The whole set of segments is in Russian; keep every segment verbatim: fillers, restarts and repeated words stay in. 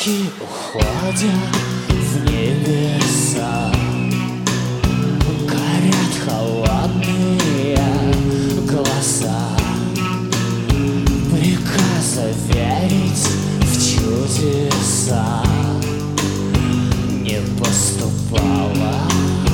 Стрелки уходят в небеса, горят холодные глаза. Приказа верить в чудеса не поступало,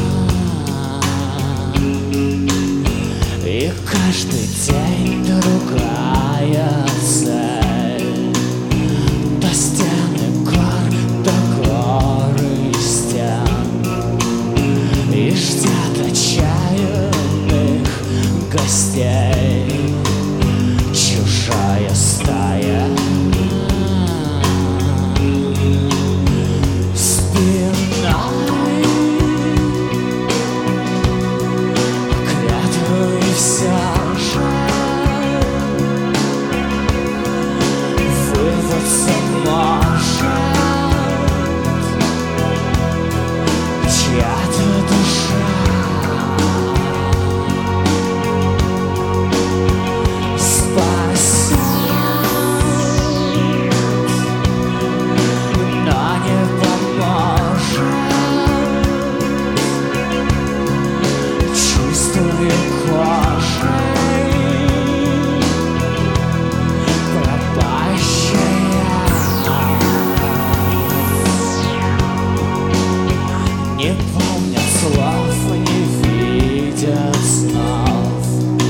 и каждый день другая цель. До стены гор, до горы стен, и ждет отчаянных гостей чужая стая. Спиной клятву и вся жаль вырваться может чья-то душа. Спасет, но не поможет. Чувствую кожей пропащая. Не помнят слов, не видят снов,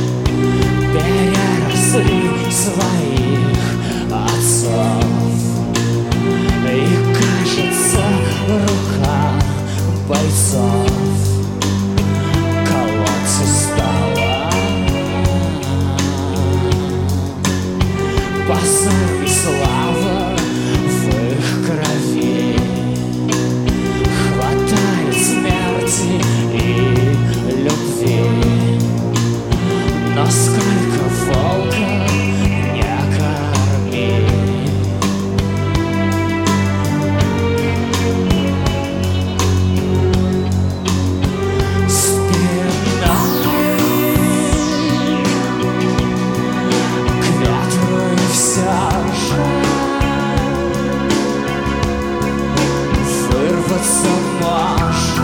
переросли своих отцов. И кажется, рука бойцов колоться стала. Позор и слава в их крови, хватает смерти и любви. Но сколько волка не корми. Спиной клятву и вся жаль вырваться может